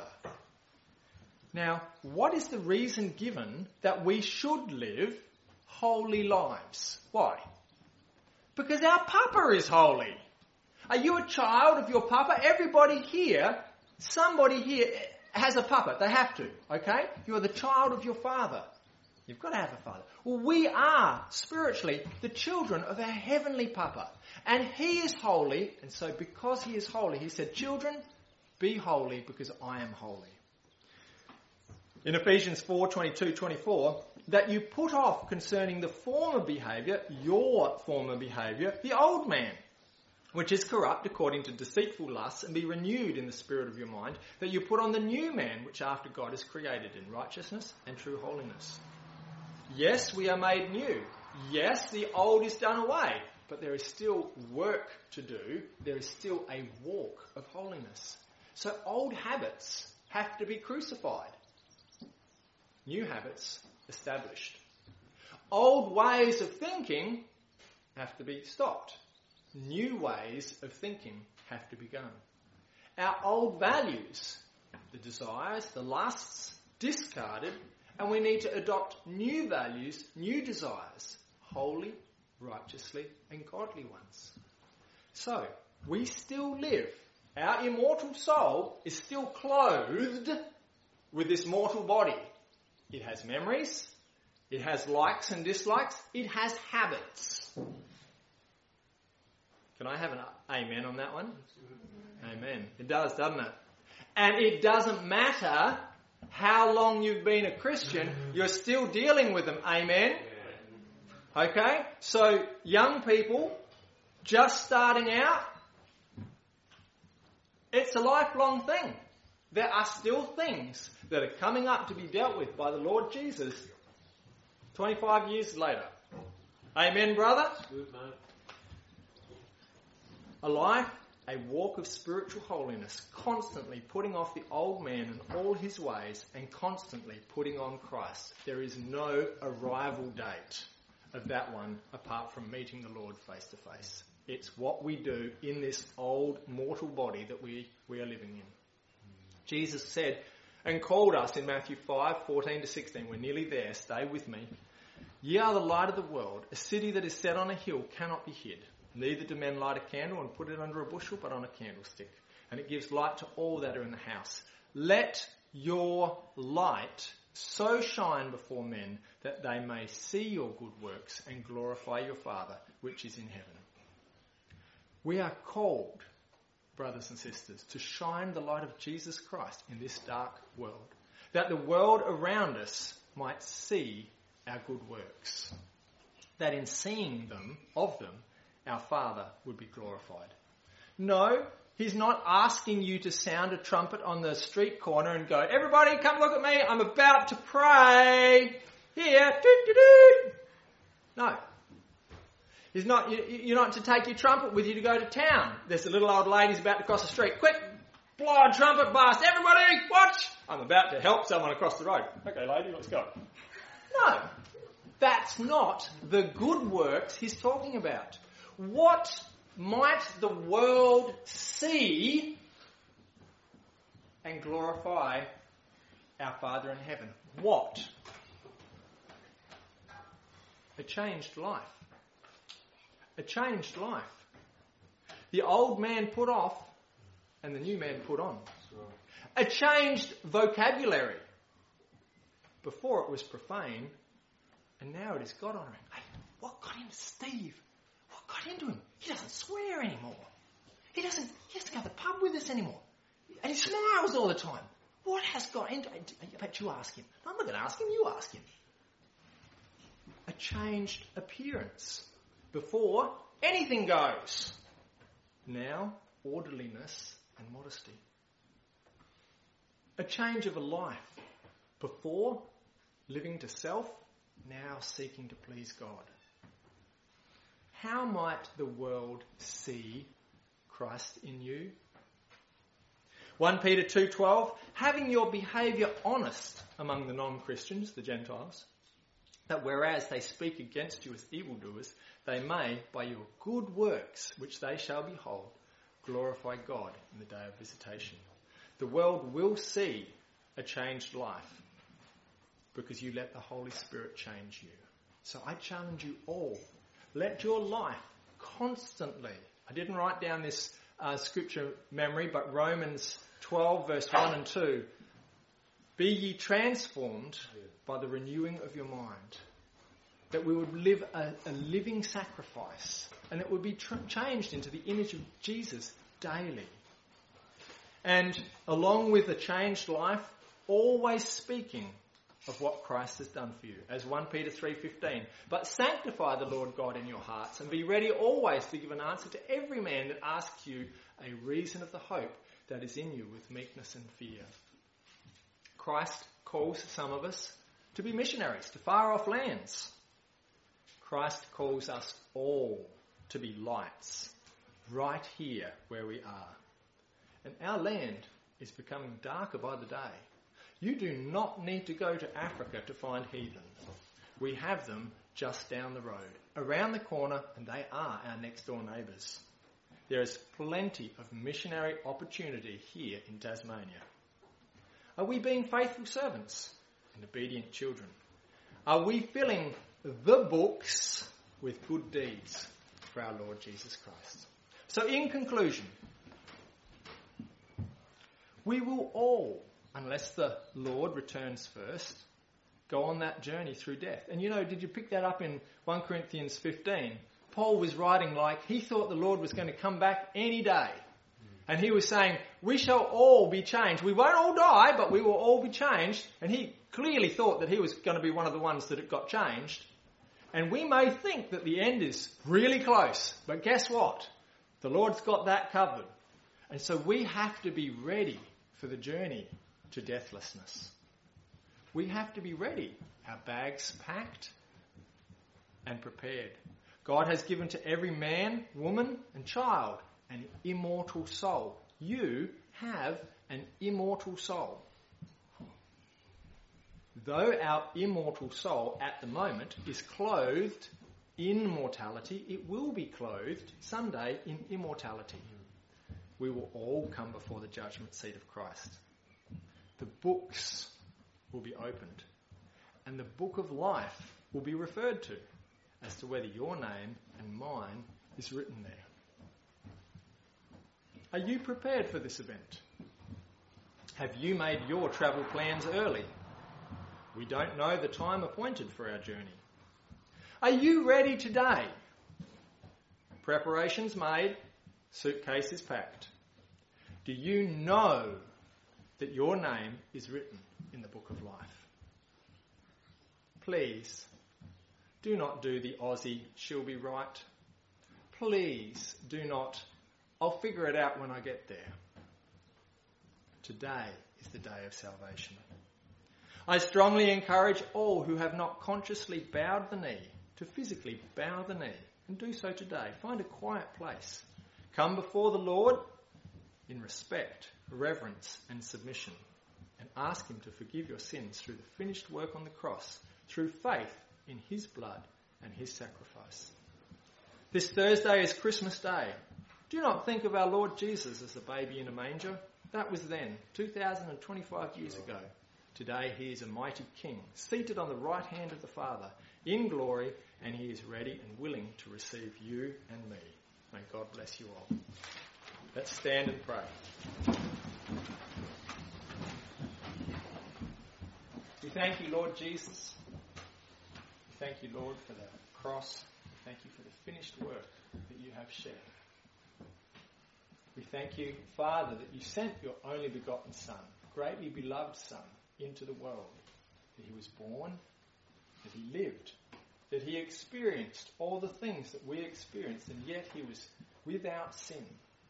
Now, what is the reason given that we should live holy lives? Why? Because our Papa is holy. Are you a child of your Papa? Everybody here, somebody here has a Papa. They have to, okay? You are the child of your Father. You've got to have a Father. Well, we are, spiritually, the children of our heavenly Papa. And he is holy, and so because he is holy, he said, children, be holy because I am holy. In Ephesians four, twenty-two, twenty-four, that you put off concerning the former behaviour, your former behaviour, the old man, which is corrupt according to deceitful lusts, and be renewed in the spirit of your mind, that you put on the new man, which after God is created in righteousness and true holiness. Yes, we are made new. Yes, the old is done away, but there is still work to do. There is still a walk of holiness. So old habits have to be crucified. New habits established. Old ways of thinking have to be stopped. New ways of thinking have to be begun. Our old values, the desires, the lusts, discarded, and we need to adopt new values, new desires, holy, righteously, and godly ones. So, we still live. Our immortal soul is still clothed with this mortal body. It has memories, It has likes and dislikes. It has habits. Can I have an amen on that one? Amen. It does, doesn't it? And it doesn't matter how long you've been a Christian, you're still dealing with them. Amen? Okay? So, young people, just starting out, it's a lifelong thing. There are still things that are coming up to be dealt with by the Lord Jesus twenty-five years later. Amen, brother? Good, mate. A life, a walk of spiritual holiness, constantly putting off the old man and all his ways and constantly putting on Christ. There is no arrival date of that one apart from meeting the Lord face to face. It's what we do in this old mortal body that we, we are living in. Jesus said and called us in Matthew five, fourteen to sixteen. We're nearly there. Stay with me. Ye are the light of the world. A city that is set on a hill cannot be hid. Neither do men light a candle and put it under a bushel, but on a candlestick. And it gives light to all that are in the house. Let your light so shine before men that they may see your good works and glorify your Father which is in heaven. We are called, brothers and sisters, to shine the light of Jesus Christ in this dark world, that the world around us might see our good works, that in seeing them, of them, our Father would be glorified. No, he's not asking you to sound a trumpet on the street corner and go, everybody come look at me, I'm about to pray. Here, doot-doot-doot. No. He's not, you're not to take your trumpet with you to go to town. There's a little old lady's about to cross the street. Quick, blow a trumpet blast. Everybody, watch. I'm about to help someone across the road. Okay, lady, let's go. No, that's not the good works he's talking about. What might the world see and glorify our Father in heaven? What? A changed life. A changed life. The old man put off and the new man put on. A changed vocabulary. Before it was profane and now it is God-honouring. Hey, what got into Steve? What got into him? He doesn't swear anymore. He doesn't, he doesn't go to the pub with us anymore. And he smiles all the time. What has got into him? I bet you ask him. No, I'm not going to ask him, you ask him. A changed appearance. Before, anything goes. Now, orderliness and modesty. A change of a life. Before, living to self. Now, seeking to please God. How might the world see Christ in you? First Peter two twelve, having your behaviour honest among the non-Christians, the Gentiles, that whereas they speak against you as evildoers, they may, by your good works, which they shall behold, glorify God in the day of visitation. The world will see a changed life because you let the Holy Spirit change you. So I challenge you all, let your life constantly, I didn't write down this uh, scripture memory, but Romans twelve verse one and two, be ye transformed by the renewing of your mind. That we would live a, a living sacrifice and it would be tr- changed into the image of Jesus daily. And along with a changed life, always speaking of what Christ has done for you. As First Peter three fifteen, but sanctify the Lord God in your hearts and be ready always to give an answer to every man that asks you a reason of the hope that is in you with meekness and fear. Christ calls some of us to be missionaries to far off lands. Christ calls us all to be lights right here where we are. And our land is becoming darker by the day. You do not need to go to Africa to find heathen. We have them just down the road, around the corner, and they are our next door neighbours. There is plenty of missionary opportunity here in Tasmania. Are we being faithful servants and obedient children? Are we filling the books with good deeds for our Lord Jesus Christ? So in conclusion, we will all, unless the Lord returns first, go on that journey through death. And you know, did you pick that up in First Corinthians fifteen? Paul was writing like he thought the Lord was going to come back any day. And he was saying, we shall all be changed. We won't all die, but we will all be changed. And he clearly thought that he was going to be one of the ones that it got changed. And we may think that the end is really close. But guess what? The Lord's got that covered. And so we have to be ready for the journey to deathlessness. We have to be ready. Our bags packed and prepared. God has given to every man, woman and child an immortal soul. You have an immortal soul. Though our immortal soul at the moment is clothed in mortality, it will be clothed someday in immortality. We will all come before the judgment seat of Christ. The books will be opened, and the book of life will be referred to as to whether your name and mine is written there. Are you prepared for this event? Have you made your travel plans early? We don't know the time appointed for our journey. Are you ready today? Preparations made, suitcases packed. Do you know that your name is written in the book of life? Please, do not do the Aussie, she'll be right. Please do not, I'll figure it out when I get there. Today is the day of salvation. I strongly encourage all who have not consciously bowed the knee to physically bow the knee and do so today. Find a quiet place. Come before the Lord in respect, reverence and submission, and ask him to forgive your sins through the finished work on the cross, through faith in his blood and his sacrifice. This Thursday is Christmas Day. Do not think of our Lord Jesus as a baby in a manger. That was then, two thousand twenty-five years ago. Today he is a mighty king, seated on the right hand of the Father, in glory, and he is ready and willing to receive you and me. May God bless you all. Let's stand and pray. We thank you, Lord Jesus. We thank you, Lord, for the cross. We thank you for the finished work that you have shed. We thank you, Father, that you sent your only begotten Son, greatly beloved Son, into the world, that he was born, that he lived, that he experienced all the things that we experienced, and yet he was without sin.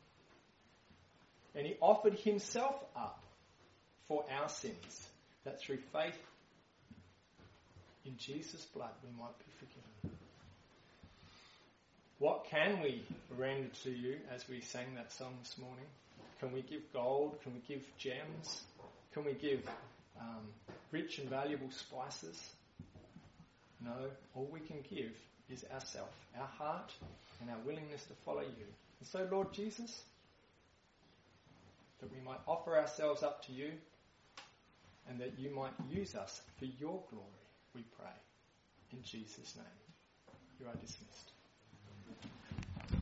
And he offered himself up for our sins, that through faith in Jesus' blood we might be forgiven. What can we render to you as we sang that song this morning? Can we give gold? Can we give gems? Can we give um, rich and valuable spices? No, all we can give is ourself, our heart and our willingness to follow you. And so, Lord Jesus, that we might offer ourselves up to you and that you might use us for your glory, we pray. In Jesus' name, you are dismissed.